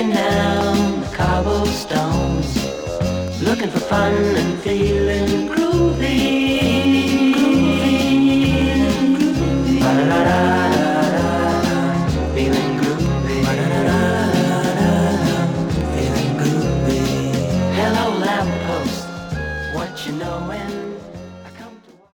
kicking down the cobblestones, looking for fun and feeling groovy.